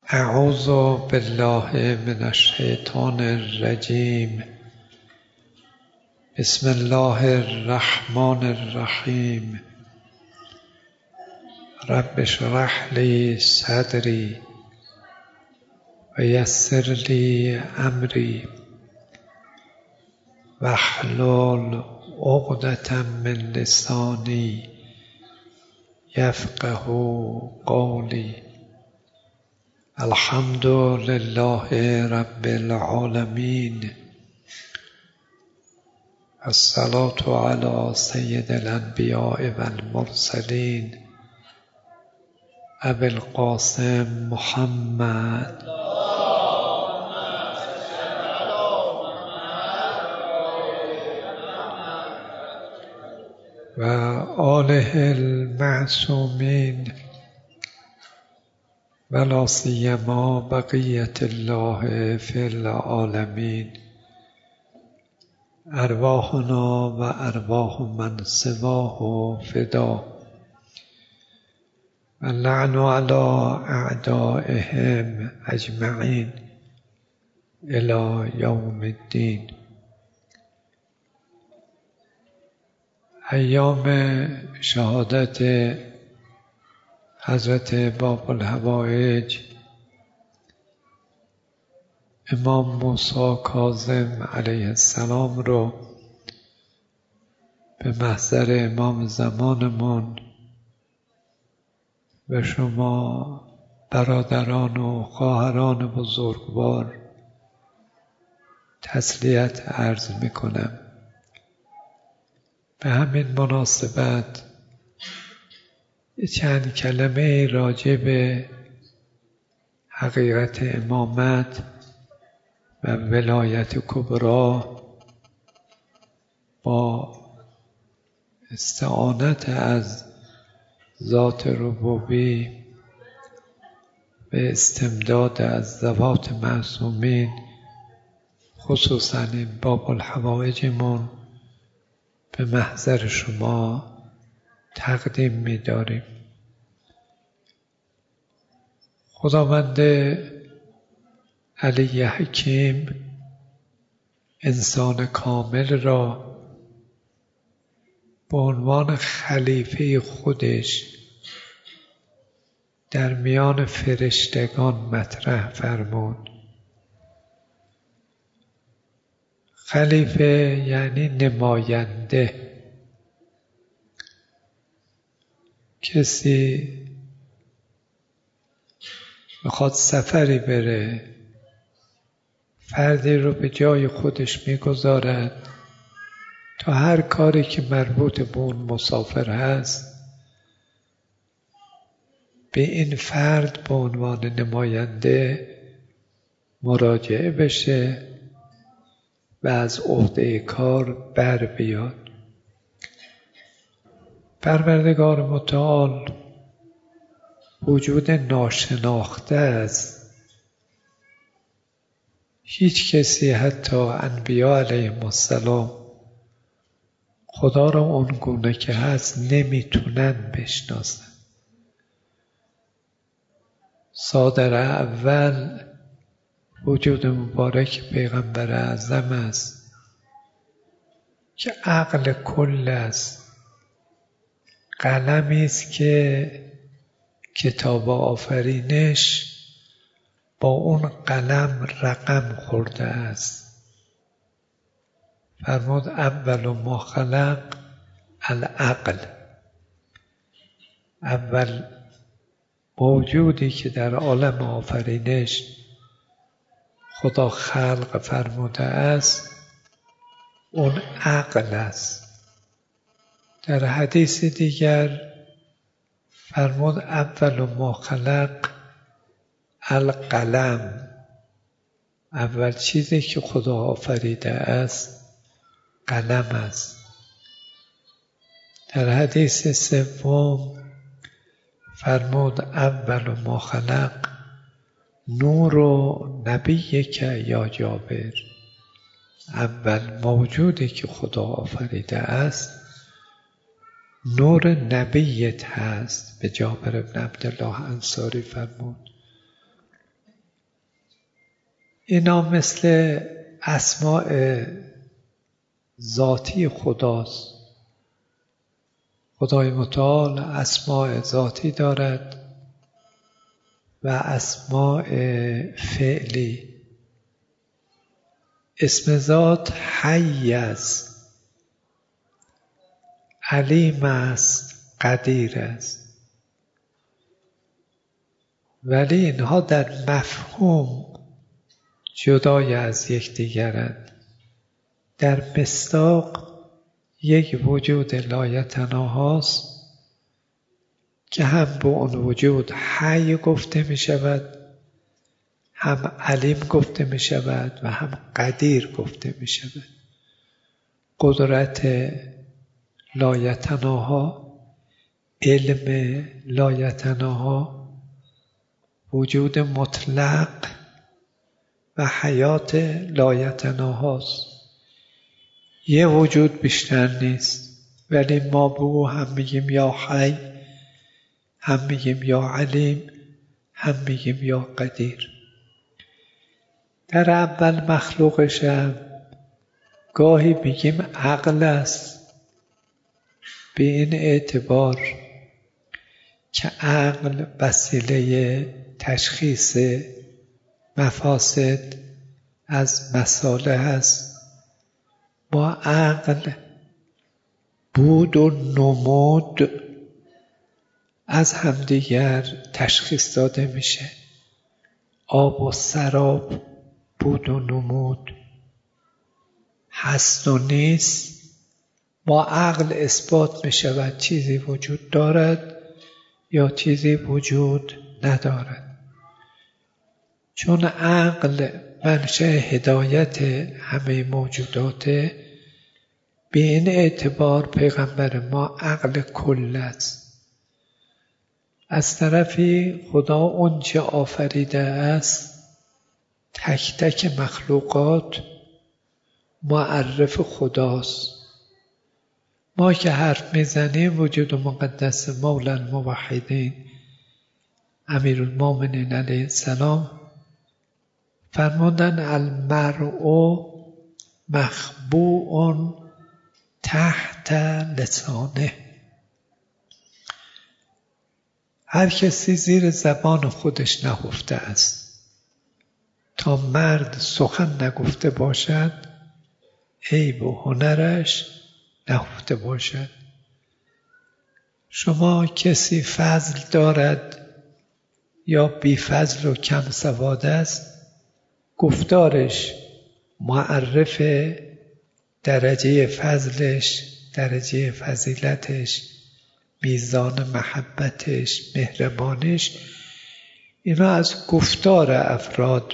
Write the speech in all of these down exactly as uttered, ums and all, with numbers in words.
اعوذ بالله من الشیطان الرجیم. بسم الله الرحمن الرحیم. رب اشرح لی صدری و یسر لی امری واحلل عقدة من لسانی یفقه قولی. الحمد لله رب العالمین. الصلاة علی سید الانبیاء و المرسلین ابی القاسم محمد و آله المعصومین ولا سیما بقیة الله فی العالمین. ارواحنا و ارواح من سواه فدا و اللعن علی اعدائهم اجمعین الی یوم الدین. ایام شهادت حضرت باب الحوایج امام موسی کاظم علیه السلام رو به محضر امام زمانمون و شما برادران و خواهران بزرگوار تسلیت عرض میکنم. به همین مناسبت چند کلمه راجع به حقیقت امامت و ولایت کبری با استعانت از ذات ربوبی به استمداد از ذوات معصومین خصوصا این باب الحوایجمون به محضر شما تقدیم می داریم. خداوند علی حکیم انسان کامل را به عنوان خلیفه خودش در میان فرشتگان مطرح فرمود. خلیفه یعنی نماینده، کسی میخواد سفری بره، فردی رو به جای خودش میگذارد تا هر کاری که مربوط به اون مسافر هست به این فرد به عنوان نماینده مراجعه بشه و از عهده کار بر بیاد. پروردگار متعال وجود ناشناخته است. هیچ کسی حتی انبیا علیهم السلام خدا را اون گونه که هست نمیتونن بشناسن. صادر اول وجود مبارک پیغمبر اعظم است که عقل کل است. قلمی است که کتاب آفرینش با اون قلم رقم خورده است. فرمود اول ما خلق العقل. اول موجودی که در عالم آفرینش خدا خلق فرموده است اون عقل است. در حدیث دیگر فرمود اول ما خلق القلم. اول چیزی که خدا آفریده است قلم است. در حدیث سوم فرمود اول ما خلق نور و نبی که یا جابر. اول موجودی که خدا آفریده است نور نبیت هست. به جابر بن عبدالله انصاری فرمود اینا مثل اسماء ذاتی خداست. خدای متعال اسماء ذاتی دارد و اسماء فعلی. اسم ذات حی است، علیم است، قدیر است. ولی اینها در مفهوم جدای از یکدیگرند. در مصداق یک وجود لایتناهاست که هم به اون وجود حی گفته می شود، هم علیم گفته می شود و هم قدیر گفته می شود. قدرت لایتناها، علم لایتناها، وجود مطلق و حیات لایتناهاست. یه وجود بیشتر نیست، ولی ما به او هم میگیم یا حی، هم میگیم یا علیم، هم میگیم یا قدیر. در اول مخلوقش هم گاهی میگیم عقل است، به این اعتبار که عقل وسیله تشخیص مفاسد از مصالح است. با عقل بود و نمود از همدیگر تشخیص داده میشه. آب و سراب بود و نمود، هست و نیست. با عقل اثبات میشود چیزی وجود دارد یا چیزی وجود ندارد. چون عقل منشأ هدایت همه موجودات، به این اعتبار پیغمبر ما عقل کل است. از طرفی خدا اون چه آفریده است، تک تک مخلوقات معرف خداست. ما که حرف میزنیم وجود مقدس مولا الموحدین امیرالمومنین علیه السلام فرمودن المرء مخبوء تحت لسانه. هر کسی زیر زبان خودش نهفته است. تا مرد سخن نگفته باشد، عیب و هنرش نهفته باشد. شما کسی فضل دارد یا بی فضل و کم سواد است، گفتارش معرف درجه فضلش، درجه فضیلتش، میزان محبتش، مهربانش. اینا از گفتار افراد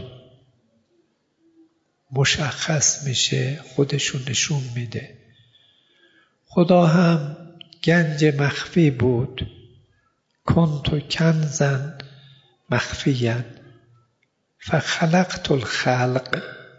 مشخص میشه، خودشون نشون میده. خدا هم گنج مخفی بود. کنت کنزا مخفیا فخلقت الخلق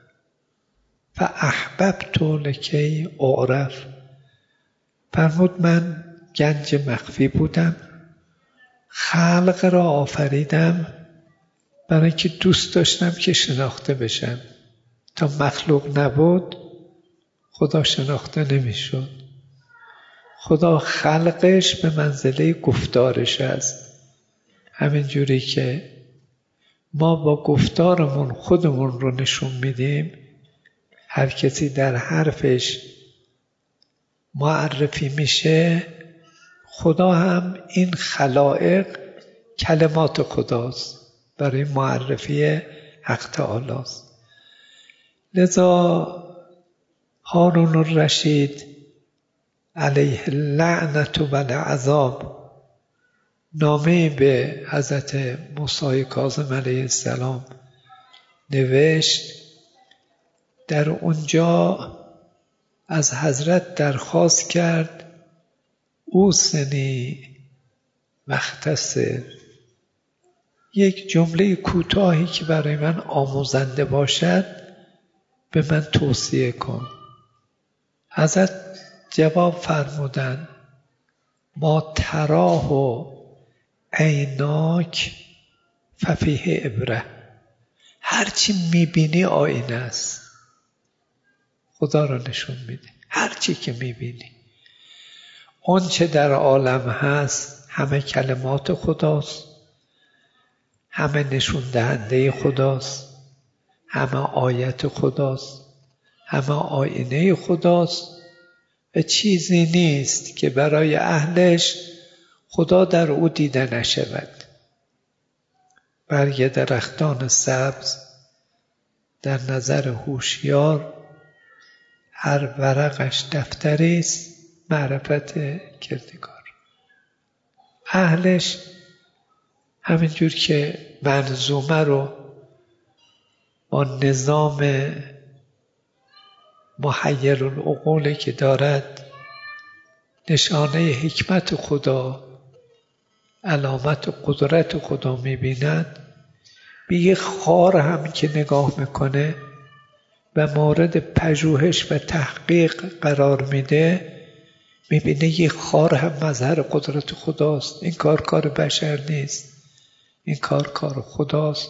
فاحببت لکی اعرف. فرمود من گنج مخفی بودم، خلق را آفریدم برای که دوست داشتم که شناخته بشم. تا مخلوق نبود خدا شناخته نمیشد. خدا خلقش به منزله گفتارش است. همین جوری که ما با گفتارمون خودمون رو نشون میدیم، هر کسی در حرفش معرفی میشه، خدا هم این خلائق کلمات خداست برای معرفی حق تعالی است. لذا هارون الرشید علیه اللعنة و العذاب نامه به حضرت موسی کاظم علیه السلام نوشت. در اونجا از حضرت درخواست کرد اوصنی مختصر، یک جمله کوتاهی که برای من آموزنده باشد به من توصیه کن. حضرت جواب فرمودند ما تراه عیناک ففیه عبره. هرچی میبینی آینه است، خدا را نشون میده. هرچی که میبینی، اون چه در عالم هست همه کلمات خداست، همه نشون دهنده خداست، همه آیت خداست، همه آینه خداست و چیزی نیست که برای اهلش خدا در او دیده نشود. برگ درختان سبز در نظر هوشیار هر ورقش دفتری است معرفت کردگار. اهلش همینجور که منظومه رو با نظام محیر العقول که دارد نشانه حکمت خدا، علامت قدرت خدا میبیند، به یه خار هم که نگاه میکنه و مورد پژوهش و تحقیق قرار میده، میبینه یه خار هم مظهر قدرت خداست. این کار کار بشر نیست، این کار کار خداست.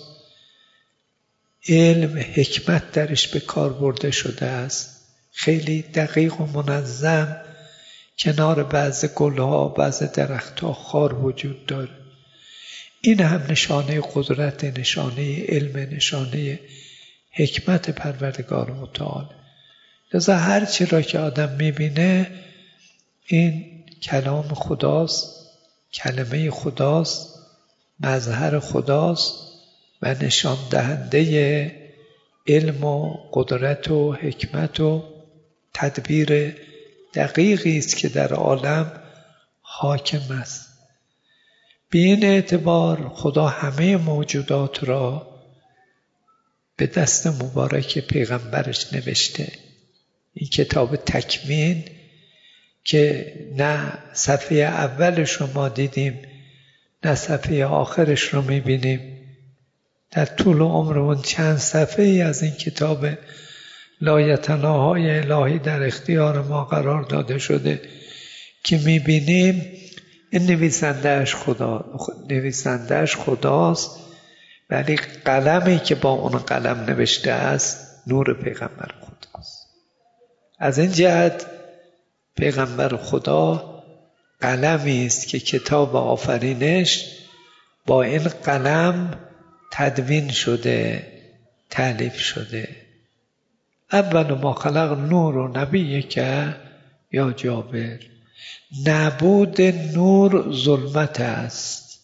علم حکمت درش به کار برده شده است، خیلی دقیق و منظم. کنار بعض گلها بعض درختها خار وجود داره. این هم نشانه قدرت، نشانه علم، نشانه حکمت پروردگار متعال. لذا هر چی را که آدم میبینه این کلام خداست، کلمه خداست، مظهر خداست و نشان دهنده علم و قدرت و حکمت و تدبیر دقیقی است که در عالم حاکم است. به این اعتبار خدا همه موجودات را به دست مبارک پیغمبرش نوشته. این کتاب تکوین که نه صفحه اولش رو ما دیدیم نه صفحه آخرش رو میبینیم، در طول عمرمون چند صفحه ای از این کتاب لایتناهای الهی در اختیار ما قرار داده شده که میبینیم این نویسندهش خدا نویسندهش خداست، ولی قلمی که با اون قلم نوشته است نور پیغمبر خداست. از این جهت پیغمبر خدا قلمی است که کتاب آفرینش با این قلم تدوین شده، تألیف شده. اول ما خلق نور و نبی که یا جابر، نبود نور ظلمت است،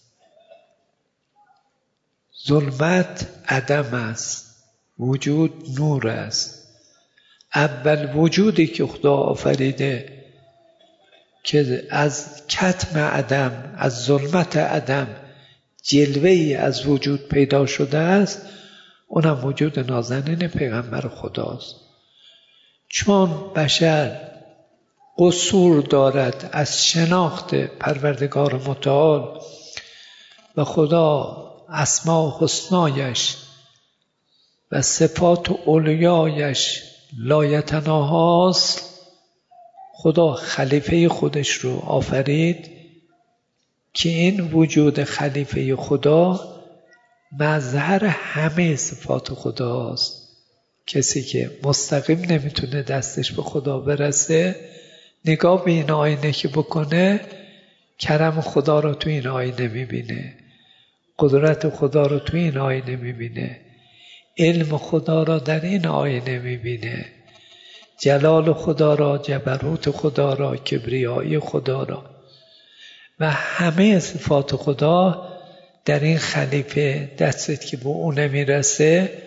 ظلمت عدم است، وجود نور است. اول وجودی که خدا آفریده که از کتم عدم، از ظلمت عدم جلوه‌ای از وجود پیدا شده است، اونم وجود نازنین پیغمبر خداست. چون بشر قصور دارد از شناخت پروردگار متعال و خدا اسماء حسنایش و صفات علیایش لایتناهاست، خدا خلیفه خودش رو آفرید که این وجود خلیفه خدا مظهر همه صفات خداست. کسی که مستقیم نمیتونه دستش به خدا برسه، نگاه به این آینه که بکنه کرم خدا رو تو این آینه میبینه، قدرت خدا رو تو این آینه میبینه، علم خدا را در این آینه میبینه، جلال خدا را، جبروت خدا را، کبریایی خدا را و همه صفات خدا در این خلیفه. دستت که به اون نمیرسه،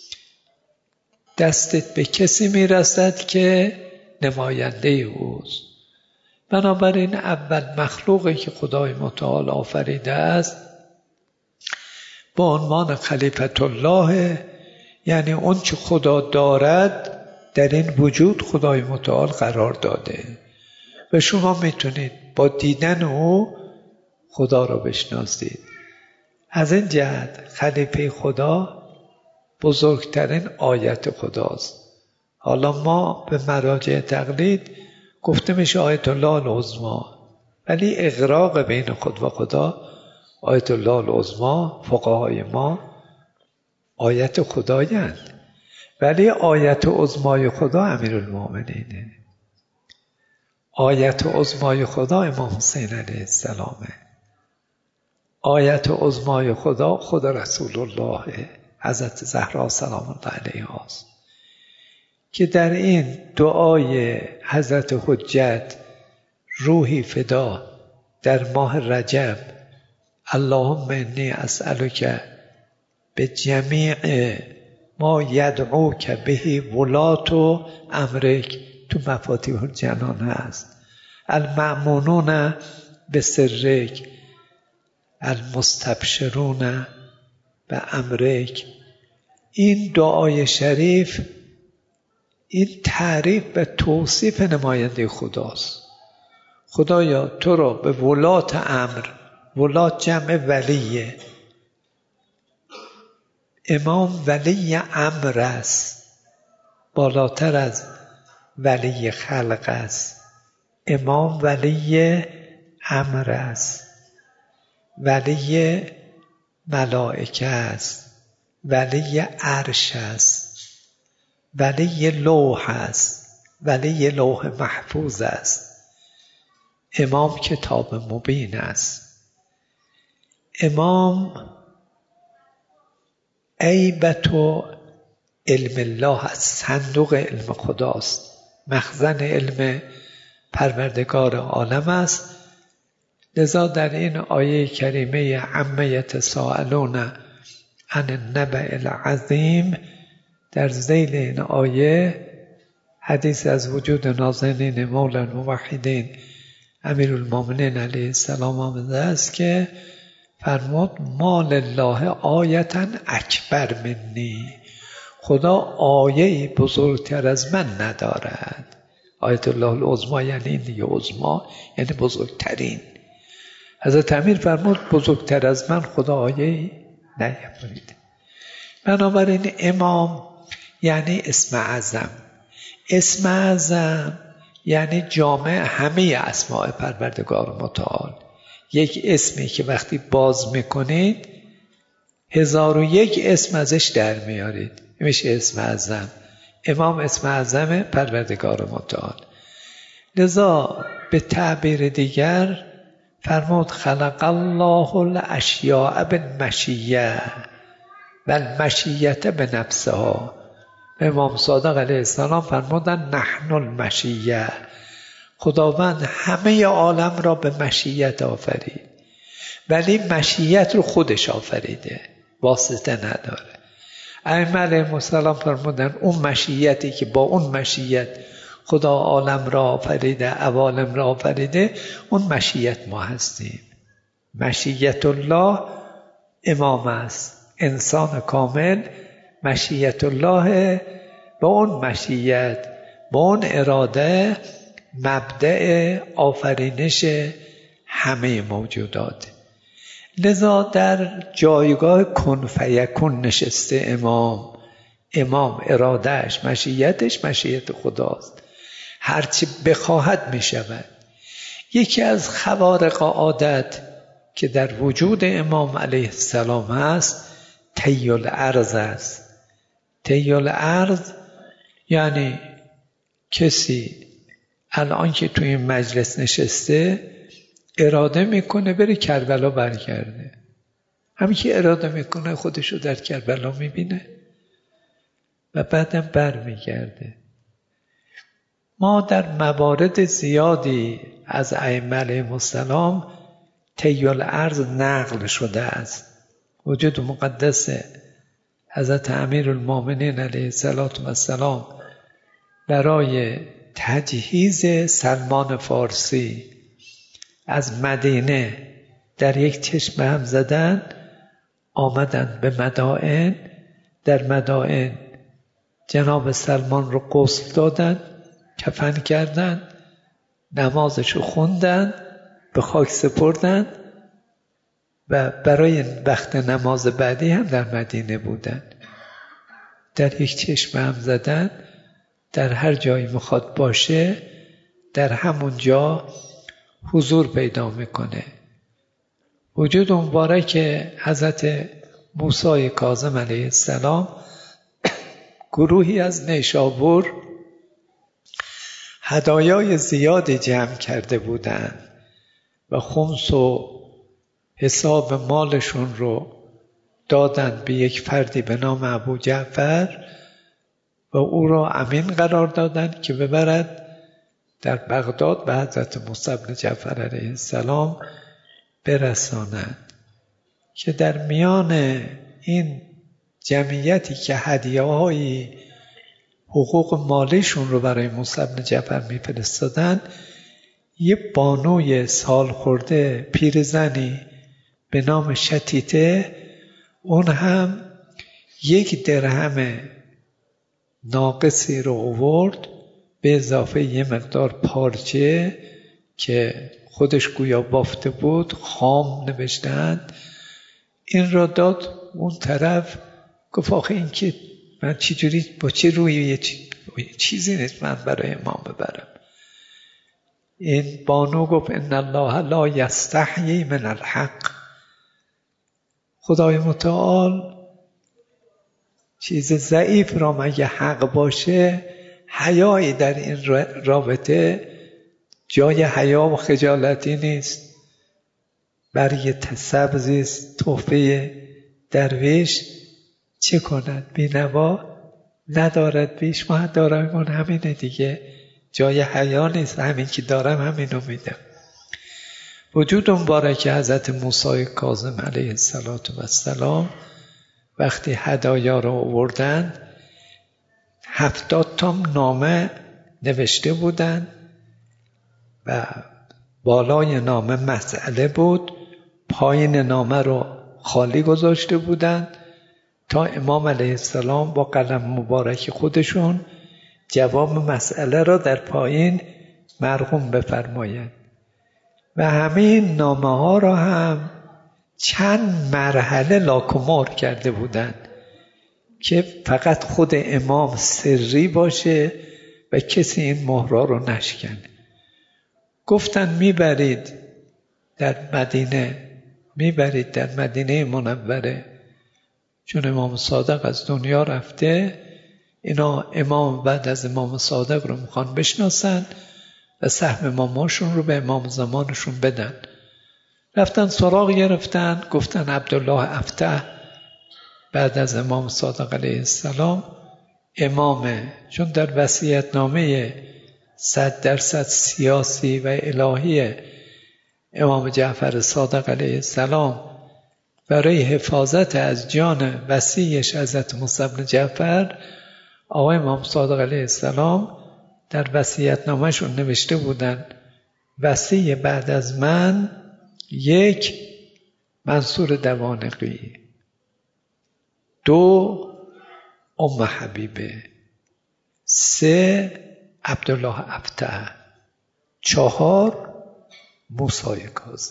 دستت به کسی میرسد که نماینده اوست. بنابراین اول مخلوقی که خدای متعال آفریده است با عنوان خلیفت الله، یعنی اون چه خدا دارد در این وجود خدای متعال قرار داده و شما میتونید با دیدن او خدا را بشناسید. از این جهت خلیفه خدا بزرگترین آیت خداست. حالا ما به مراجع تقلید گفته میشه آیت الله العظمی، ولی اغراق بین خود و خدا آیت الله العظمی فقهای ما آیت خدایند، ولی آیت عظمای خدا امیرالمؤمنینه. آیت عظمای خدا امام حسین علیه السلامه. آیت عظمای خدا خدا رسول الله حضرت زهرا سلام الله علیها است که در این دعای حضرت حجت روحی فدا در ماه رجب اللهم انی اسألک به جمیع ما یدعوک به ولات و امرک، تو مفاتیح الجنان هست، المأمونون به سرک المستبشرون به امرک. این دعای شریف این تعریف و توصیف نماینده خداست. خدایا تو را به ولات امر، ولات جمع ولیه، امام ولی امر است، بالاتر از ولی خلق است. امام ولی امر است، ولی ملائکه است، ولی عرش است، ولی لوح است، ولی لوح محفوظ است. امام کتاب مبین است. امام عیبت و علم الله از صندوق علم خداست، مخزن علم پروردگار عالم است. لذا در این آیه کریمه عما یتساءلون عن النبأ العظیم، در ذیل این آیه حدیث از وجود نازنین مولا الموحدین امیرالمؤمنین علیه السلام آمده است که فرمود ما لله آیتا اکبر منی، خدا آیه بزرگتر از من ندارد. آیت الله العظمی یعنی این دیگه، عظمی یعنی بزرگترین. حضرت امیر فرمود بزرگتر از من خدا آیه نیافرید. بنابراین امام یعنی اسم اعظم. اسم اعظم یعنی جامع همه اسماء پروردگار متعال. یک اسمی که وقتی باز میکنید هزار و یک اسم ازش در میارید، میشه اسم اعظم. امام اسم اعظم پروردگار متعال. لذا به تعبیر دیگر فرمود خلق الله الاشیاء بالمشیه و المشیه بنفسها. امام صادق علیه السلام فرمودن نحن المشیه، خداوند همه عالم را به مشیت آفرید، ولی مشیت رو خودش آفریده، واسطه نداره. ائمه علیهم السلام فرمودن اون مشیتی که با اون مشیت خدا عالم را آفریده، عوالم را آفریده، اون مشیت ما هستیم. مشیت الله امام است، انسان کامل مشیت الله، با اون مشیت، با اون اراده مبدأ آفرینش همه موجودات. لذا در جایگاه کن فیکون نشسته امام. امام ارادهش، مشیتش مشیت خداست، هرچی بخواهد می شود. یکی از خوارق عادت که در وجود امام علیه السلام است طی الارض است. طی الارض یعنی کسی الان که توی این مجلس نشسته اراده میکنه بره کربلا برگرده، همین که اراده میکنه خودشو در کربلا میبینه و بعدم بر میگرده. ما در موارد زیادی از ائمه علیهم السلام طی الارض نقل شده است. وجود مقدس حضرت امیرالمؤمنین علیه السلام برای تجهیز سلمان فارسی از مدینه در یک چشمه هم زدن، آمدن به مدائن، در مدائن جناب سلمان رو غسل دادن، کفن کردن، نمازشو خوندن، به خاک سپردن و برای وقت نماز بعدی هم در مدینه بودن. در یک چشمه هم زدن، در هر جایی میخواد باشه در همون جا حضور پیدا میکنه. وجود مبارک حضرت موسی کاظم علیه السلام گروهی از نیشابور هدایای زیادی جمع کرده بودند و خمس و حساب مالشون رو دادن به یک فردی به نام ابو جعفر و او را امین قرار دادند که ببرد در بغداد به حضرت موسی بن جعفر علیه السلام برساند، که در میان این جمعیتی که هدیه‌های حقوق مالیشون رو برای موسی بن جعفر میفرستادن، یه بانوی سال خورده پیرزنی به نام شتیته، اون هم یک درهم ناقصی رو آورد به اضافه یه مقدار پارچه که خودش گویا بافته بود، خام نوشتند، این را داد. اون طرف گفت آخه این که من چجوری با چه روی یه چیزی نیست من برای امام ببرم. این بانو گفت ان الله لا یستحیی من الحق، خدای متعال چیز ضعیف را مگه حق باشه، حیایی در این رابطه جای حیا و خجالتی نیست. برگ سبزی است تحفه درویش، چه کند بینوا ندارد بیش، ما دارم همینه دیگه، جای حیا نیست، همین که دارم همینو میدم. وجود مبارک حضرت موسی کاظم علیه السلام وقتی هدایا رو آوردن، هفتاد تا نامه نوشته بودن و بالای نامه مسئله بود، پایین نامه رو خالی گذاشته بودن تا امام علیه السلام با قلم مبارک خودشون جواب مسئله را در پایین مرقوم بفرمایند. و همین نامه ها را هم چند مرحله لاکمار کرده بودند که فقط خود امام سری باشه و کسی این مهرها رو نشکنه. گفتن میبرید در مدینه، میبرید در مدینه منوره، چون امام صادق از دنیا رفته، اینا امام بعد از امام صادق رو میخوان بشناسن و سهم اماماشون رو به امام زمانشون بدن. رفتن سراغ گرفتن، گفتن عبدالله افتح بعد از امام صادق علیه السلام امامه، چون در وصیت نامه صد درصد سیاسی و الهی امام جعفر صادق علیه السلام برای حفاظت از جان وصیش حضرت موسی بن جعفر، آقای امام صادق علیه السلام در وصیت نامه‌شون نوشته بودن وصی بعد از من یک منصور دوانقی، دو ام حبیبه، سه عبدالله افتح، چهار موسی کاظم.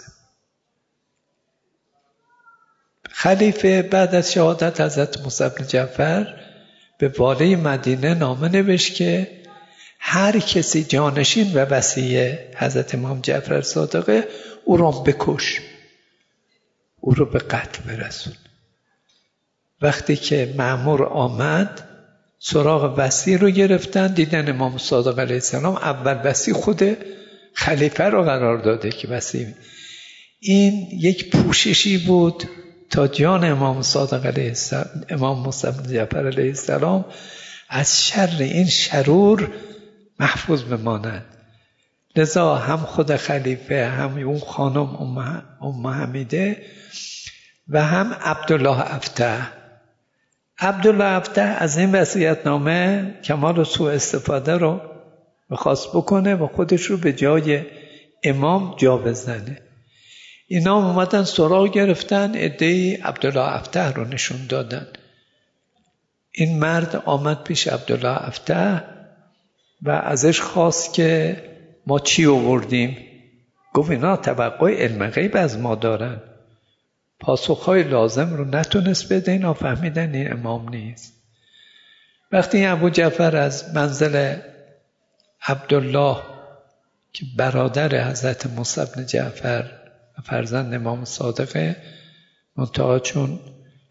خلیفه بعد از شهادت حضرت موسی بن جعفر به والی مدینه نامه نوشت که هر کسی جانشین و وصی حضرت امام جعفر صادقه او را بکش، او را به قتل برسون. وقتی که مأمور آمد سراغ وصی رو گرفتن، دیدن امام صادق علیه السلام اول وصی خود خلیفه رو قرار داده که وصی. این یک پوششی بود تا جان امام صادق علیه السلام، امام موسی بن جعفر علیه السلام از شر این شرور محفوظ بماند. لذا هم خود خلیفه، هم اون خانم ام حمیده و هم عبدالله افتح. عبدالله افتح از این وصیت‌نامه کمال و سوء استفاده رو می‌خواست بکنه و خودش رو به جای امام جا بزنه. اینا اومدن سراغ گرفتن، عده‌ای عبدالله افتح رو نشون دادن. این مرد آمد پیش عبدالله افتح و ازش خواست که ما چی آوردیم؟ گفت اینا توقع علم غیب از ما دارن. پاسخهای لازم رو نتونست بده، اینا فهمیدن این امام نیست. وقتی ابو جعفر از منزل عبدالله که برادر حضرت موسی بن جعفر و فرزند امام صادقه، منتها چون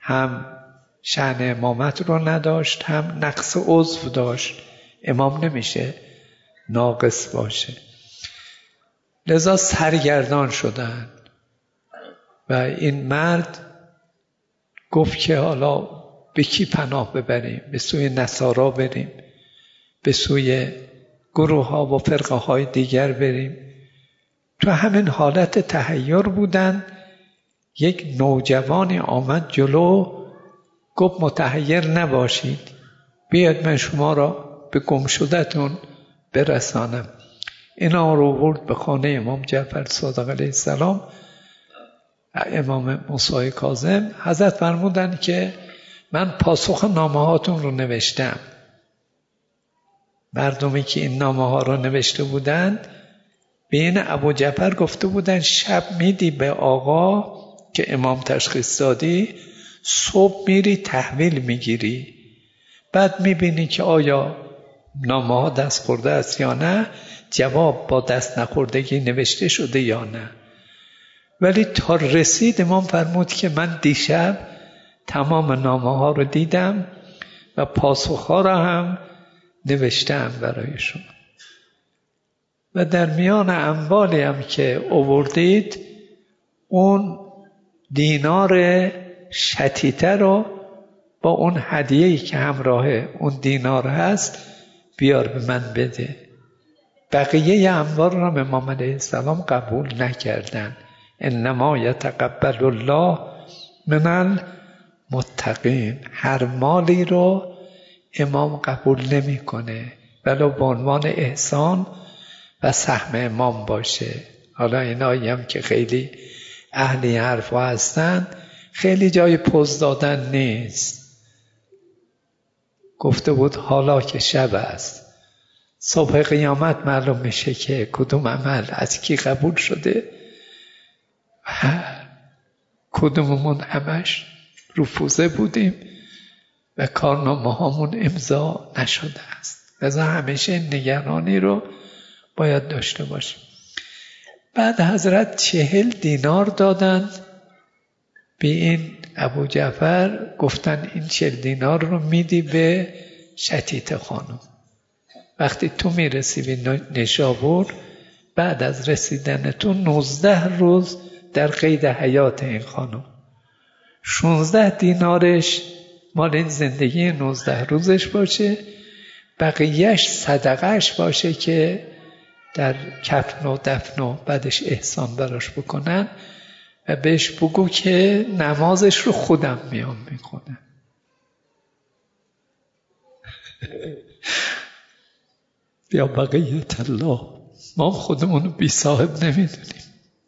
هم شأن امامت رو نداشت، هم نقص عضو داشت. امام نمیشه ناقص باشه. لذا سرگردان شدن و این مرد گفت که حالا به کی پناه ببریم؟ به سوی نصارا بریم، به سوی گروه ها و فرقه های دیگر بریم. تو همین حالت تحیر بودن، یک نوجوانی آمد جلو، گفت متحیر نباشید، بیاید من شما را به گم شدتون برسانم. اینا رو برد به خانه امام جعفر صادق علیه السلام، امام موسی کاظم. حضرت فرمودند که من پاسخ نامه هاتون رو نوشتم. مردمی که این نامه ها رو نوشته بودند به این ابو جعفر گفته بودند شب میدی به آقا که امام تشخیص دادی، صبح میری تحویل میگیری، بعد میبینی که آیا نامه ها دست خورده است یا نه، جواب با دست نخوردگی نوشته شده یا نه. ولی تا رسید امام فرمود که من دیشب تمام نامه ها رو دیدم و پاسخ ها را هم نوشتم برای شما و در میان اموالی هم که آوردید اون دینار شتیته رو با اون هدیه‌ای که همراه اون دینار هست بیار به من بده. بقیه اموال را امام علیه السلام قبول نکردن. انما یتقبل الله من المتقین. هر مالی رو امام قبول نمیکنه ولو به عنوان احسان و سهم امام باشه. حالا اینایی هم که خیلی اهل حرفا هستن خیلی جای پوز دادن نیست. گفته بود حالا که شب است، صبح قیامت معلوم میشه که کدوم عمل از کی قبول شده و کدوممون همش رفوزه بودیم و کارنامه هامون امضا نشده است. لذا همیشه نگرانی رو باید داشته باشیم. بعد حضرت چهل دینار دادند به این ابو جعفر، گفتن این چهل دینار رو میدی به شتیت خانم. وقتی تو میرسی به نشابور، بعد از رسیدن تو نوزده روز در قید حیات این خانم، شانزده دینارش مال این زندگی نوزده روزش باشه، بقیهش صدقهش باشه که در کفن و دفن و بعدش احسان براش بکنن و بهش بگو که نمازش رو خودم میام میکنم. یا بقیت الله، ما خودمونو بی صاحب نمیدونیم.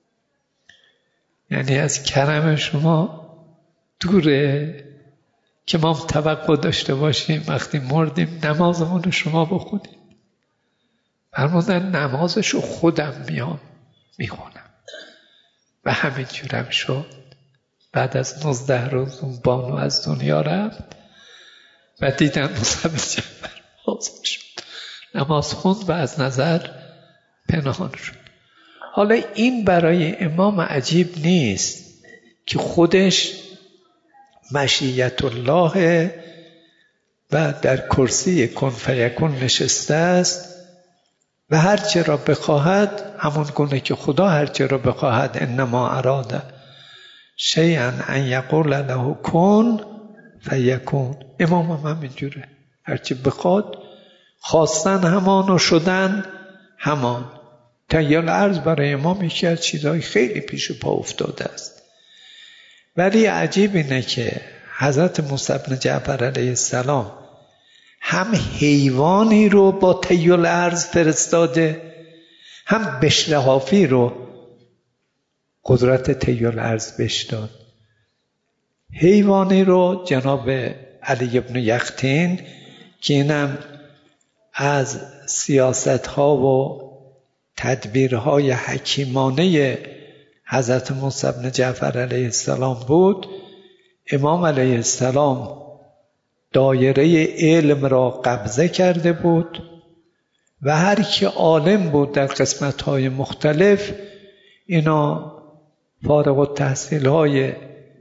یعنی از کرم شما دوره که ما توقع داشته باشیم وقتی مردیم نمازمون رو شما بخونیم. فرمودن نمازش رو خودم میام میخونم و همین جورم شد. بعد از نوزده روز اون بانو از دنیا رفت و دیدن مصعب جعفر حاضر شد، نماز خوند و از نظر پنهان شد. حالا این برای امام عجیب نیست که خودش مشیت الله و در کرسی کن فیکون نشسته است و هر چه را بخواهد همون گونه که خدا هر چه را بخواهد انما اراد شیئا ان یقول له کن فیکون. امام هم همینجوره، هر چه بخواد خواستن همان و شدن همان. تحیل عرض برای امام یکی از چیزهای خیلی پیش پا افتاده است. ولی عجیب اینه که حضرت موسی بن جعفر علیه السلام هم حیوانی رو با تحیل عرض فرستاده، هم بشرحافی رو قدرت تحیل عرض بهش داد. حیوانی رو جناب علی بن یقطین که اینم از سیاست ها و تدبیرهای حکیمانه حضرت موسی بن جعفر علیه السلام بود، امام علیه السلام دایره علم را قبضه کرده بود و هر که عالم بود در قسمت‌های مختلف اینا فارغ التحصیل های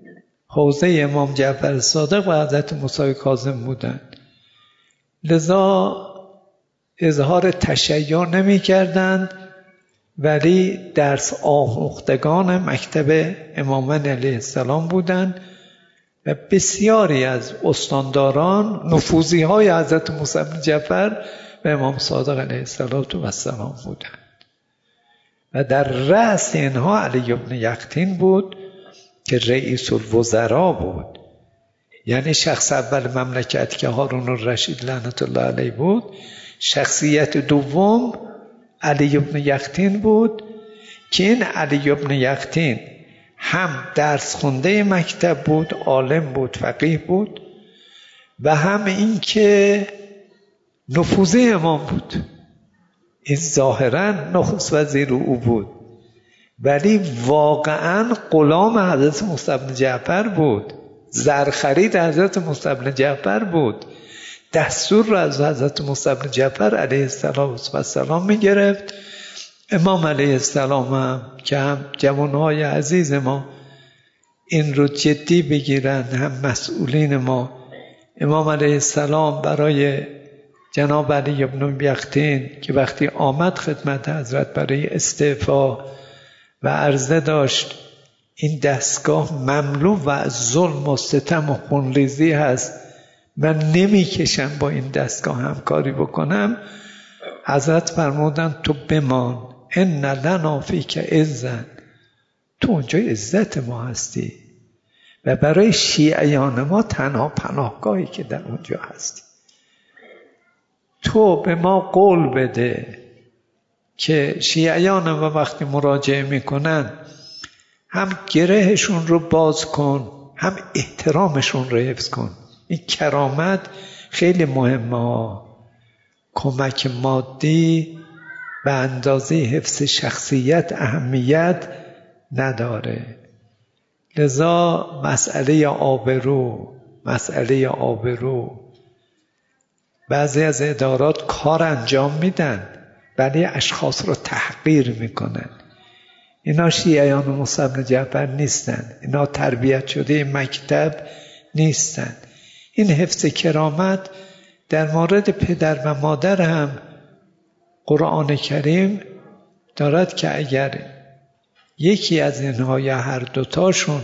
حوزه امام جعفر صادق و حضرت موسی کاظم بودند. لذا اظهار تشیع نمی کردند، ولی درس آموختگان مکتب امامان علیه السلام بودند و بسیاری از استانداران نفوذی های حضرت موسی بن جعفر و امام صادق علیه السلام بودند و در رأس اینها علی بن یقطین بود که رئیس الوزراء بود، یعنی شخص اول مملکت که هارون الرشید لعنت الله علیه بود. شخصیت دوم علی بن یقطین بود که این علی بن یقطین هم درس خونده مکتب بود، عالم بود، فقیه بود و هم این که نفوذی امام بود. این ظاهرا نخست وزیر او بود ولی واقعا غلام حضرت موسی بن جعفر بود، زرخرید حضرت موسی بن جعفر بود، دستور را از حضرت موسی بن جعفر علیه السلام می گرفت. امام علیه السلام هم که هم جوانهای عزیز ما این رو جدی بگیرند، هم مسئولین ما. امام علیه السلام برای جناب علی بن یقطین که وقتی آمد خدمت حضرت برای استعفا و عرضه داشت این دستگاه مملو و از ظلم و ستم و خونریزی هست، من نمیکشم با این دستگاه همکاری بکنم، حضرت فرمودن تو بمان، ان لنا فیک عزا، تو اونجا عزت ما هستی و برای شیعیان ما تنها پناهگاهی که در اونجا هستی. تو به ما قول بده که شیعیان ما وقتی مراجعه میکنن هم گرهشون رو باز کن، هم احترامشون رو حفظ کن. این کرامت خیلی مهمه. کمک مادی به اندازه حفظ شخصیت اهمیت نداره. لذا مسئله آبرو مسئله آبرو بعضی از ادارات کار انجام میدن ولی اشخاص رو تحقیر میکنن. اینا شیعیان موسی بن جعفر نیستن، اینا تربیت شده مکتب نیستن. این حفظ کرامت در مورد پدر و مادر هم قرآن کریم دارد که اگر یکی از اینها یا هر دوتاشون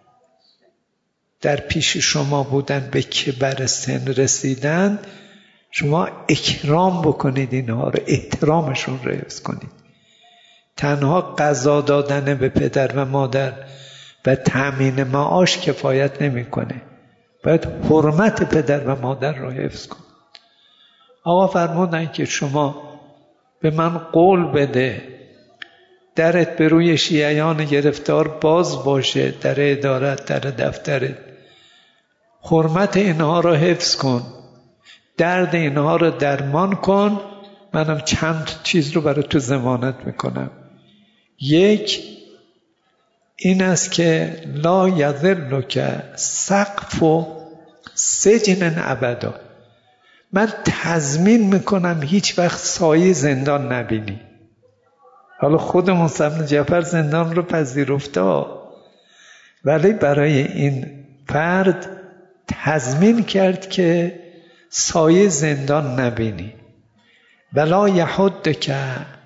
در پیش شما بودن به کبر سن رسیدن، شما اکرام بکنید، اینها رو احترامشون رو حفظ کنید. تنها قضا دادن به پدر و مادر و تأمین معاش کفایت نمیکنه، باید حرمت پدر و مادر رو حفظ کنید. آقا فرمودن که شما به من قول بده درت به روی شیعیان گرفتار باز باشه، در ادارت، در دفترت، حرمت اینها رو حفظ کن، درد اینها رو درمان کن، منم چند چیز رو برای تو ضمانت میکنم. یک این است که لا یذلک سقف و سجن ابدا، من تضمین میکنم هیچ وقت سایه زندان نبینی. حالا خود موسی بن جعفر زندان رو پذیرفته ولی برای این فرد تضمین کرد که سایه زندان نبینی. ولا یحد که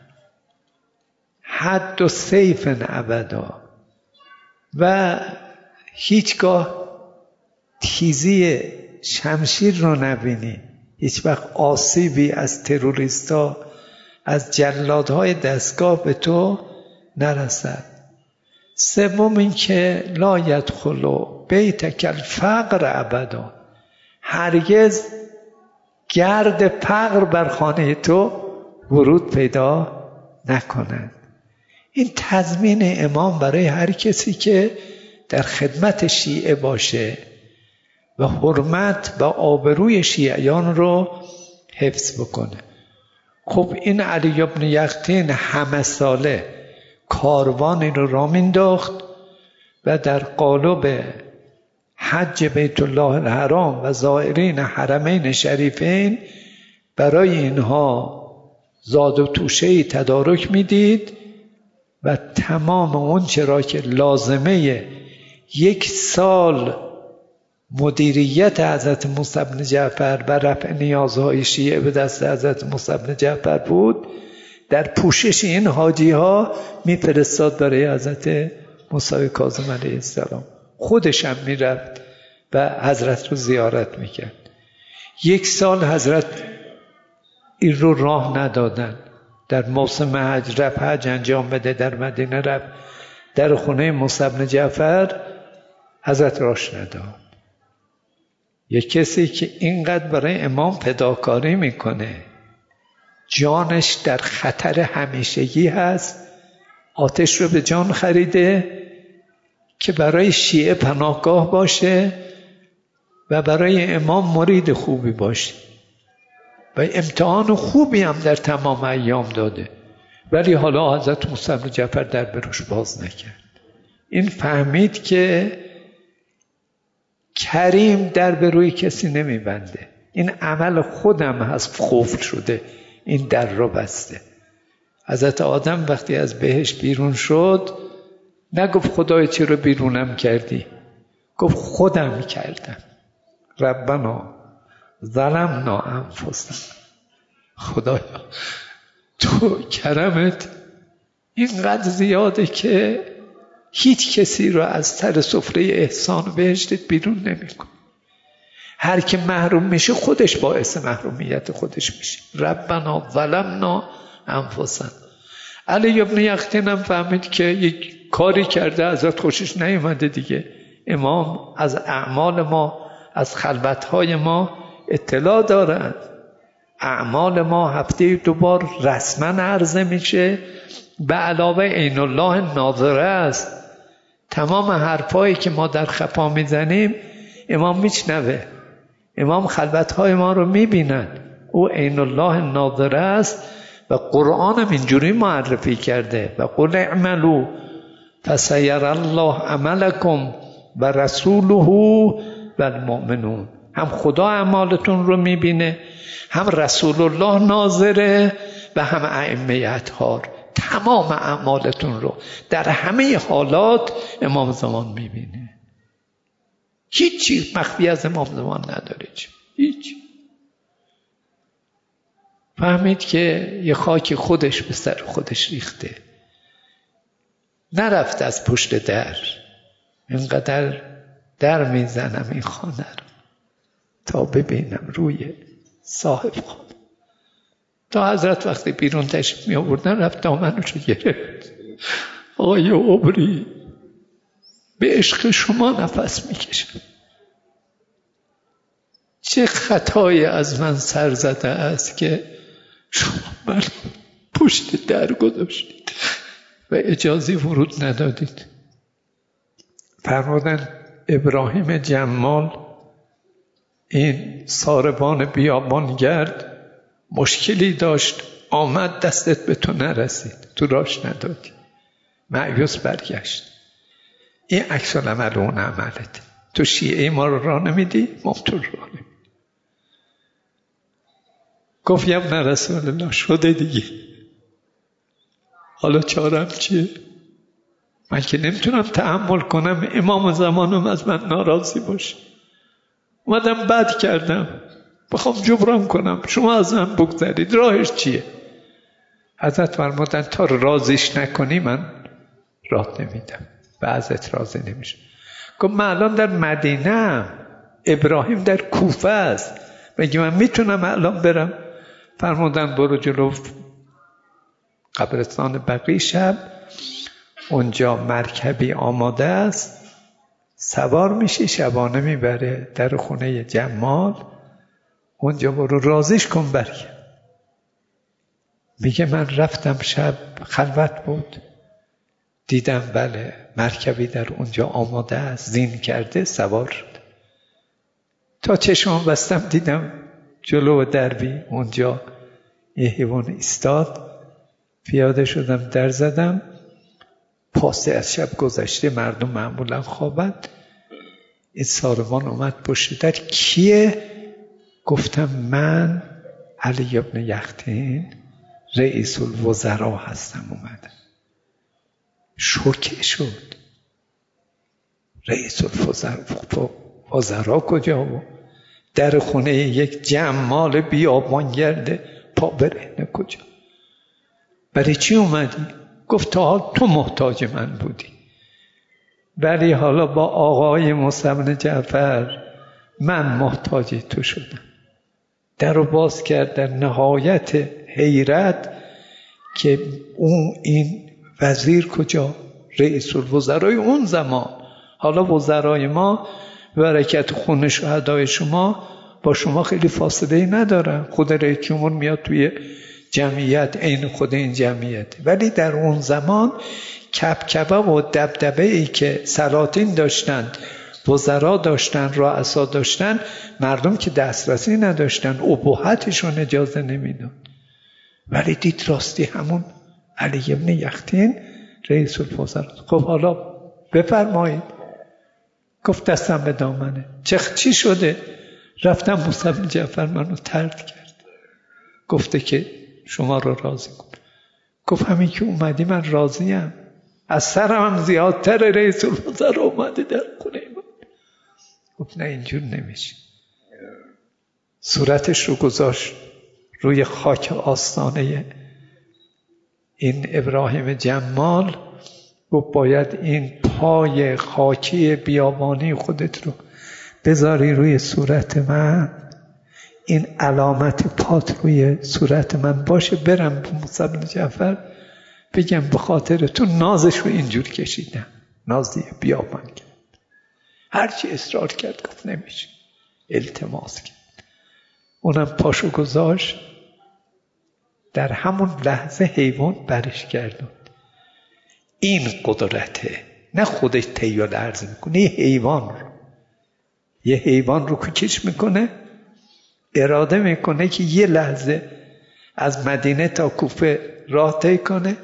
حد و سیف ابدا، و هیچگاه تیزی شمشیر رو نبینی، هیچ وقت آسیبی از تروریستا، از جلادهای دستگاه به تو نرسد. سوم این که لا یدخل بیتک الفقر ابدا، هرگز گرد فقر بر خانه تو ورود پیدا نکنند. این تضمین امام برای هر کسی که در خدمت شیعه باشه و حرمت و آبروی شیعیان رو حفظ بکنه. خب این علی بن یقطین همه ساله کاروانی رو راه انداخت و در قالب حج بیت الله الحرام و زائرین حرمین شریفین برای اینها زاد و توشه‌ای تدارک میدید و تمام اون چرا که لازمه یک سال مدیریت حضرت موسی بن جعفر و رفع نیازهای شیعه به دست حضرت موسی بن جعفر بود. در پوشش این حاجی ها میفرستاد برای حضرت موسی کاظم علیه السلام. خودش هم میرفت و حضرت رو زیارت میکرد. یک سال حضرت این رو راه ندادن. در موسم حج رفت حج انجام بده، در مدینه رفت در خونه موسی بن جعفر، حضرت راش نداد. یک کسی که اینقدر برای امام فداکاری میکنه، جانش در خطر همیشگی هست، آتش رو به جان خریده که برای شیعه پناهگاه باشه و برای امام مرید خوبی باشه و امتحان خوبی هم در تمام ایام داده، ولی حالا حضرت موسی بن جعفر در بروش باز نکرد. این فهمید که کریم در به روی کسی نمیبنده. این عمل خودم هست قفل شده، این در رو بسته. حضرت آدم وقتی از بهشت بیرون شد نگفت خدای چرا بیرونم کردی، گفت خودم کردم. ربنا ظلمنا انفسنا، خدایا تو کرمت اینقدر زیاده که هیچ کسی رو از سر سفره احسان بهشتت بیرون نمی‌کنه. هر که محروم میشه خودش باعث محرومیت خودش میشه. ربنا ظلمنا انفسنا. علی ابن یقطین هم فهمید که یک کاری کرده ازت خوشش نیومده دیگه. امام از اعمال ما، از خلوت‌های ما اطلاع دارند. اعمال ما هفته دو بار رسما عرضه میشه، به علاوه عین الله ناظره است. تمام حرفایی که ما در خفا میزنیم امام میشنوه. امام خلوت‌های ما رو میبیند. او عین الله ناظره است و قرآن هم اینجوری معرفی کرده و قل اعملوا فسیر الله عملکم و رسوله و المؤمنون. هم خدا اعمالتون رو میبینه، هم رسول الله ناظره و هم ائمه اطهار تمام اعمالتون رو در همه حالات امام زمان میبینه. هیچی مخفی از امام زمان نداره. هیچ. فهمید که یه خاک خودش به سر خودش ریخته. نرفت از پشت در. اینقدر در میزنم این خانه رو تا ببینم روی صاحب خانه. تا حضرت وقتی بیرون تشریف می آوردن رفت دامنش رو گرفت. آقای عبری، به عشق شما نفس میکشم. چه خطایی از من سر زده است که شما من پشت در گذاشتید و اجازه ورود ندادید. فرمودن ابراهیم جمال، این ساربان بیابانگرد، مشکلی داشت، آمد دستت به تو نرسید، تو راش ندادی، مایوس برگشت. این عکس العمل اون عملت. تو شیعه ما رو راه نمیدی، ما تو راه نمیدی. گفت یا ابن رسول الله شده دیگه، حالا چارم چیه؟ من که نمیتونم تحمل کنم امام زمانم از من ناراضی باشه. اومدم بد کردم، بخوام جبران کنم، شما از من بگذارید، راهش چیه؟ حضرت فرمودن تا راضیش نکنی من راه نمیدم و ازت راضی نمیشه. گفت من الان در مدینه ام، ابراهیم در کوفه است، مگه من میتونم الان برم؟ فرمودن برو جلو قبرستان بقیع شب، اونجا مرکبی آماده است، سوار میشی، شبانه میبره در خونه جمال، اونجا برو راضیش کن برگرد. میگه من رفتم شب خلوت بود، دیدم بله مرکبی در اونجا آماده است، زین کرده، سوار شد. تا چشمم بستم دیدم جلو دربی اونجا یه حیوان ایستاد. پیاده شدم، در زدم. پاسه از شب گذشته، مردم معمولا خوابند. این ساربان اومد پشت در. کیه؟ گفتم من علی ابن یقطین رئیس الوزراء هستم. اومدم. شوکه شد. رئیس الوزراء کجا و در خونه یک جمال بیابانگرد پا برهنه کجا؟ برای چی اومدی؟ گفت تا حال تو محتاج من بودی، ولی حالا با آقای موسی بن جعفر من محتاج تو شدم. در رو باز کرد در نهایت حیرت که اون این وزیر کجا؟ رئیس الوزرای اون زمان. حالا وزرای ما برکت خون شهدای شما با شما خیلی فاصله ندارن، خود رئیس جمهور میاد توی جمعیت عین خود این جمعیت، ولی در اون زمان کبکبه و دبدبه ای که سلاطین داشتن، وزرا داشتن، رؤسا داشتن، مردم که دسترسی نداشتن، ابهتشون اجازه نمیداد. ولی دید راستی همون علی ابن یختین رئیس الوزراء. خب حالا بفرمایید. گفت دستم به دامنه. چه چی شده؟ رفتم موسی بن جعفر منو طرد کرد، گفته که شما رو راضی کن. گفت همین که اومدی من راضیم، از سرم زیادتر رئیس الوزراء اومده در خونه من. گفت نه اینجور نمیشه. صورتش رو گذاشت روی خاک آستانه این ابراهیم جمال، گفت باید این پای خاکی بیابانی خودت رو بذاری روی صورت من، این علامت پات روی صورت من باشه، برم به موسی بن جعفر بگم به خاطر تو نازش رو اینجور کشیدم. نازی بیابان کرد، هرچی اصرار کرد گفت نمیشه، التماس کرد. اونم پاشو گذاشت، در همون لحظه حیوان برش گردوند. این قدرته، نه خودش تیال عرض میکنه، یه حیوان رو یه حیوان رو کوچیک میکنه، اراده میکنه که یه لحظه از مدینه تا کوفه راه طی کنه.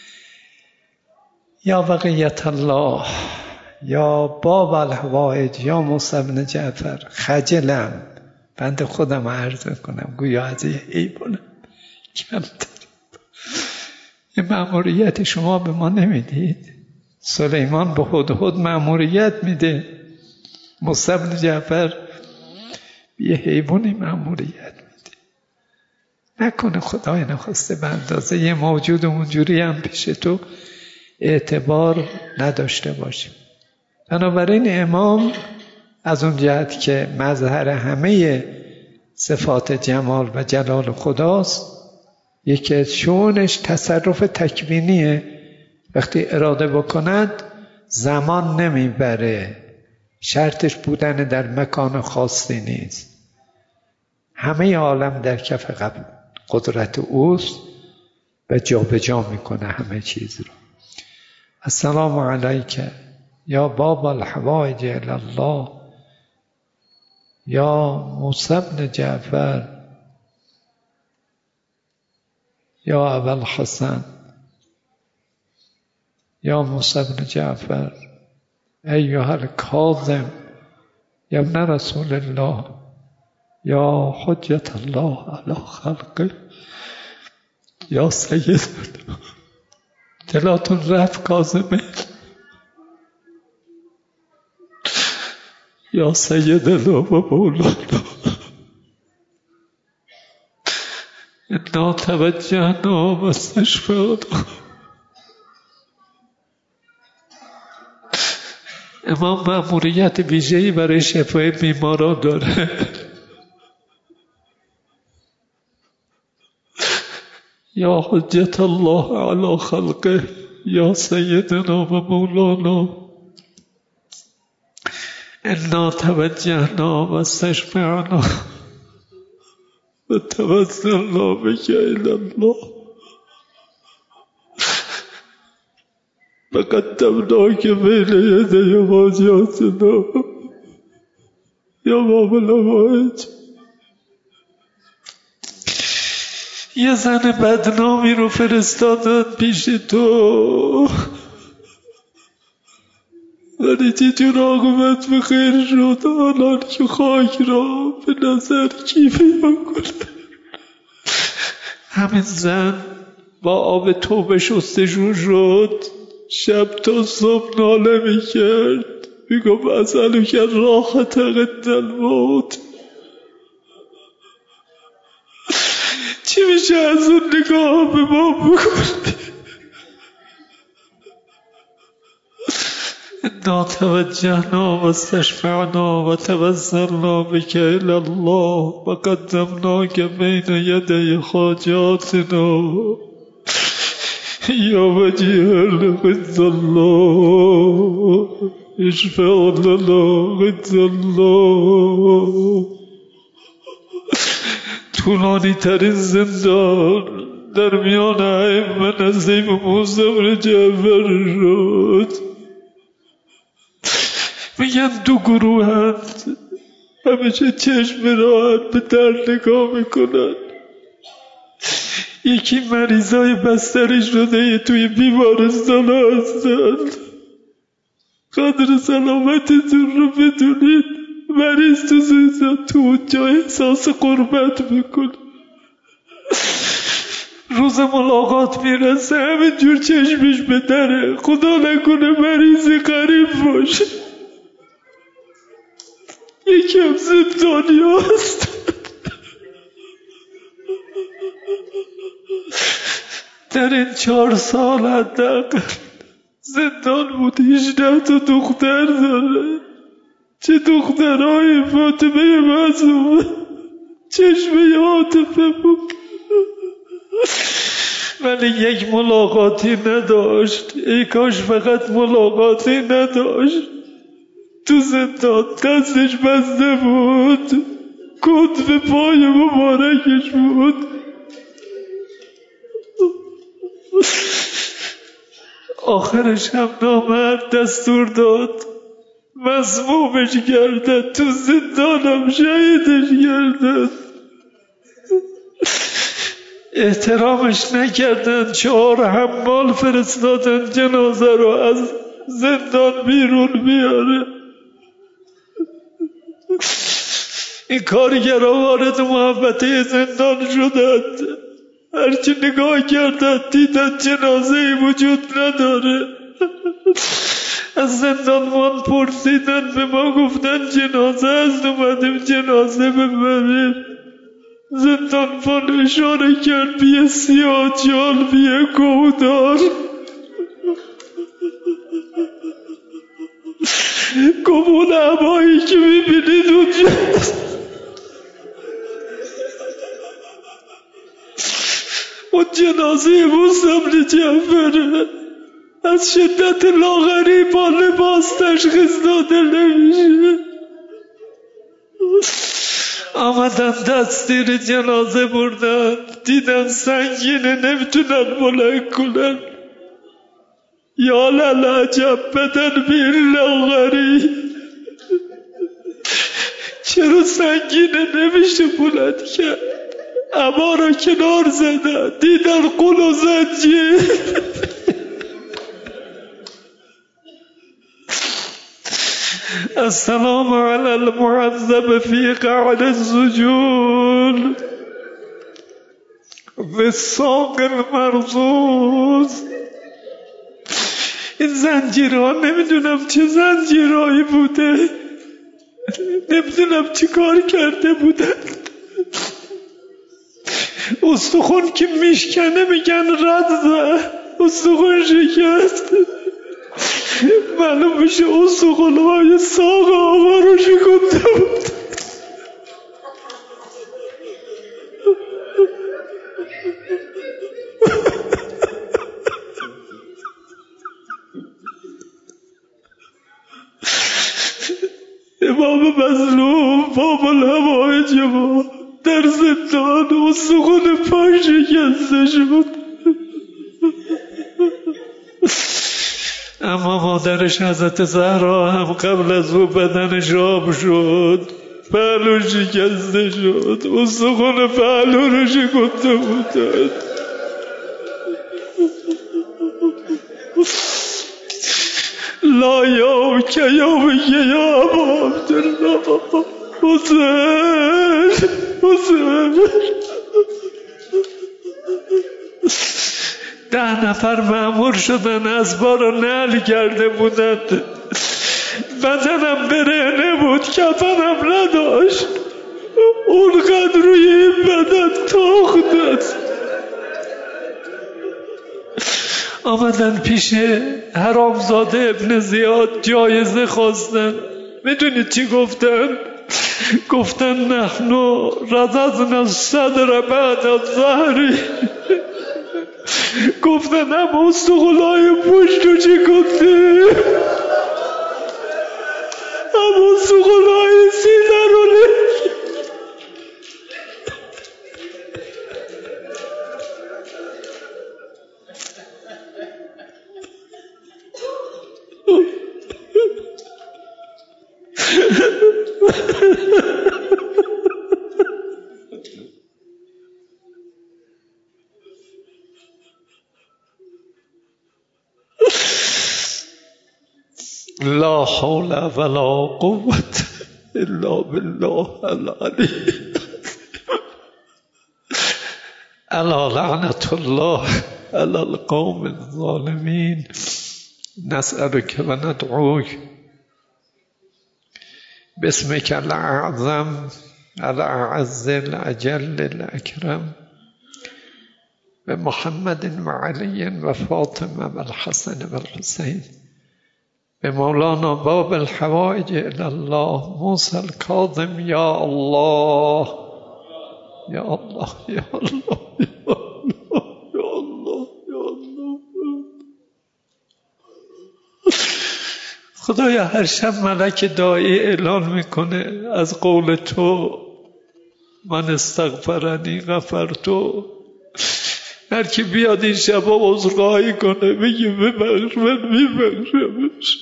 یا بقیت الله، یا باب الحوائج، یا موسی بن جعفر، خجلم، بنده خودم عرض کنم گویا از یه حیوانم کمتر. یه مأموریت شما به ما نمیدید؟ سلیمان به هدهد مأموریت میده، موسی بن جعفر یه حیوانی مأموریت میده. نکنه خدای نخواسته به اندازه یه موجود اونجوری هم پیش تو اعتبار نداشته باشیم. بنابراین امام از اون جهت که مظهر همه صفات جمال و جلال خداست، یکی از شونش تصرف تکوینیه. وقتی اراده بکند زمان نمیبره، شرطش بودن در مکان خاصی نیست، همه عالم در کف قدرت اوست و جا به جا میکنه همه چیز رو. السلام علیک یا باب الحوائج الی الله، یا موسی بن جعفر، یا ابوالحسن، یا موسی بن جعفر، ایها الکاظم، یا ابن رسول الله، یا حجت الله علی خلقه، یا سید. دلاتون رفت کاظمه؟ یا سیدنا و مولانا، انا توجهنا و استشفانا. امام مأموریت ویژه‌ای برای شفای بیماران داره. یا حجت الله علی خلقه، یا سیدنا و مولانا، انا توجهنا و استشفعنا و توسلنا بک الی الله و قدمناک بین یدی حاجاتنا یا باب الحوائج. یه زن بدنامی رو فرستادن پیش تو، ولی چه جور عاقبت به خیر شد الان که خاک را به نظر کی پیدا کنه. همین زن با آب توبه شستشون شد، شب تا صبح ناله میکرد میگم اسألک راحت عند الموت. چی میشه از اون نگاه به ما بکنی؟ انا توجهنا واستشفعنا وتوسلنا بك الى الله وقدمناك بين يدي حاجاتنا یا وجیه لقد الله اشفع لنا قد الله. طولانی ترین زندان در میان ائمه نصیب موسی بن جعفر شد. میگن دو گروه هست، همیشه چشم راحت به در نگاه میکنن. یکی مریضای بستری شده توی بیمارستان هستن. قدر سلامتتون رو بدونید. مریض تو زندان تو اونجا احساس قربت میکنه. روز ملاقات میرسه همینجور چشمش به دره. خدا نکنه مریض غریب باشه. یکی هم زندانی هست. در این چهار سال حداقل زندان بود. هجده تا دختر داره. چه دخترهای فاطمه معصومه چشمه عاطفه بود، ولی یک ملاقاتی نداشت. ای کاش فقط ملاقاتی نداشت. تو زندان دستش بسته بود، کت به پای مبارکش بود. آخرش هم نامرد دستور داد مسمومش کردن، تو زندانم شهیدش کردن. احترامش نکردن. چهار حمال فرستادن جنازه رو از زندان بیرون بیاره. این کارگرها وارد محبته زندان شدند. هرچی نگاه کردن دیدن جنازه وجود نداره. از زندانبان پرسیدن، به ما گفتن جنازه هست، اومدیم جنازه ببریم. زندانبان اشاره کرد بیه سیاه جال بیه کودار. کمون عبایی که میبینید اونجا اون جنازه موسی بن جعفره. از شدت لاغری با لباس تشخیص داده نمیشه. آمدن دستیر جنازه بردن، دیدن سنگینه نمیتونن بلند کنن. یا للعجب بدن بیر لاغری، چرا سنگینه نمیشه بلند کرد. عبا را کنار زدن، دیدن قل و زنجیر. السلام علی المعذب فی قعر السجون بالساق المرصوص. این زنجیرها نمیدونم چه زنجیرهایی بوده، نمیدونم چی کار کرده بودن. استخون که میشکنه میگن رد، استخون شکست. معلوم میشه استخونهای ساق آقا رو شکسته بود. امام مظلوم باب الهوایج ما در زندان استخون پای شکسته شد. اما مادرش حضرت زهرا هم قبل از او بدنش آب شد، پهلو شکسته شد، استخون پهلو رو شکسته بودن. لا یا که یا بگه یا ابا عبدالله حسین حسین. ده نفر مأمور شدن، اسبا رو نعل کرده بودند. بدنم برهنه بود، کفنم نداشت، اونقدر روی این بدن تاخت. آمدن پیش حرامزاده ابن زیاد جایزه خواستن. میدونید چی گفتن؟ گفتن نحنو رضضنا الصدر بعد الظهری. گفتن اما استخونای پشتو چی گفته؟ اما استخونای سینه رو نه. لا حول ولا قوة الا بالله العلی. الا لعنة الله على القوم الظالمين. نسألك وندعوك باسمك الأعظم الأعز الأجل الأكرم بمحمد وعلي وفاطمة والحسن والحسين بمولانا باب الحوائج إلى الله موسى الكاظم. يا الله يا الله يا الله يا الله يا الله يا الله. خدایا هر شب ملک داعی اعلان میکنه از قول تو من استغفرنی غفرتو. هر کی بیاد این شبا عذرخواهی کنه بگی ببخش من میبخشمش.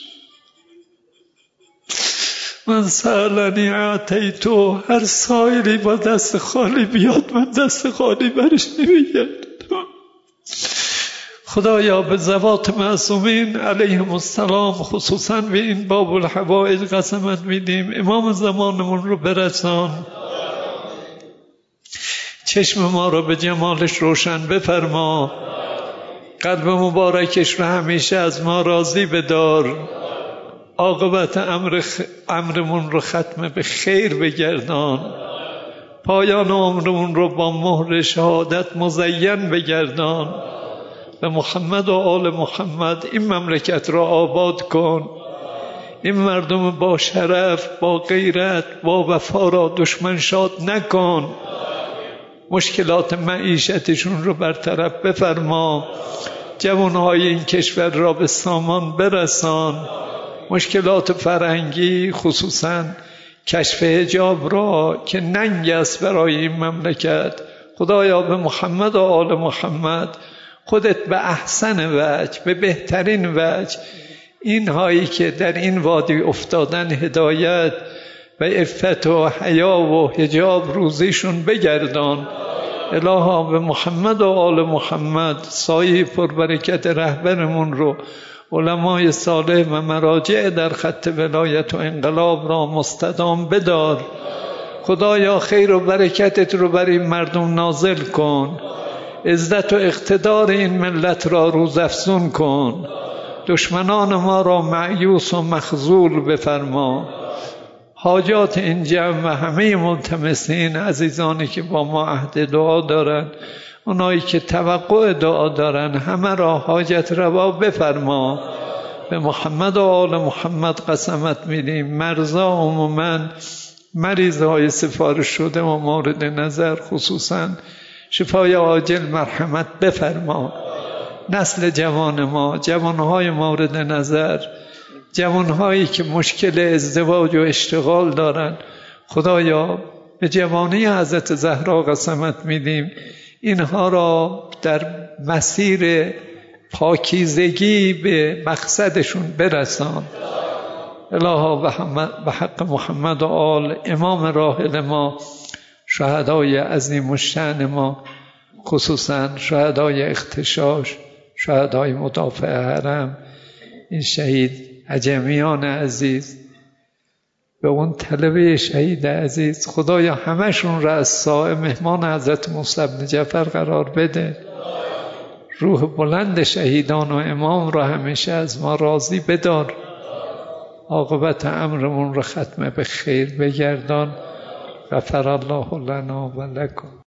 من سألنی اعطیتو. هر سائلی با دست خالی بیاد من دست خالی برش نمیگردم. خدایا به ذوات معصومین علیهم السلام خصوصا به این باب الحوائج قسمت میدیم امام زمانمون رو برسان. چشم ما رو به جمالش روشن بفرما. قلب مبارکش رو همیشه از ما راضی بدار. عاقبت امر خ... امرمون رو ختم به خیر بگردان. پایان عمرمون رو با مهر شهادت مزین بگردان. به محمد و آل محمد این مملکت را آباد کن. این مردم با شرف با غیرت با وفا را دشمن شاد نکن. مشکلات معیشتشون رو برطرف بفرما. جوانهای این کشور را به سامان برسان. مشکلات فرهنگی خصوصا کشف حجاب را که ننگ است برای این مملکت خدایا به محمد و آل محمد خودت به احسن وجه به بهترین وجه اینهایی که در این وادی افتادن هدایت و عفت و حیا و حجاب روزیشون بگردان. الها به محمد و آل محمد سایه پربرکت رهبرمون رو علمای صالح و مراجع در خط ولایت و انقلاب را مستدام بدار. خدایا خیر و برکتت رو بر این مردم نازل کن. عزت و اقتدار این ملت را روزافزون کن. دشمنان ما را مایوس و مخذول بفرما. حاجات این جمع و همه ملتمسین عزیزانی که با ما عهد دعا دارن اونایی که توقع دعا دارن همه را حاجت روا بفرما. به محمد و آل محمد قسمت میدیم مرزا عموما مریض های سفارش شده و مورد نظر خصوصا شفای عاجل مرحمت بفرما. نسل جوان ما جوانهای مورد نظر جوانهایی که مشکل ازدواج و اشتغال دارن خدایا به جوانی حضرت زهرا قسمت میدیم اینها را در مسیر پاکیزگی به مقصدشون برسان. الها به حق محمد و آل امام راحل ما شهدای عظیم الشأن ما خصوصا شهدای اغتشاش شهدای مدافع حرم این شهید عجمیان عزیز به اون طلبه شهید عزیز خدایا همشون را از سایه مهمان حضرت موسی بن جعفر قرار بده. روح بلند شهیدان و امام را همیشه از ما راضی بدار. عاقبت امرمون رو ختم به خیر بگردان. غفر الله لنا و لکم.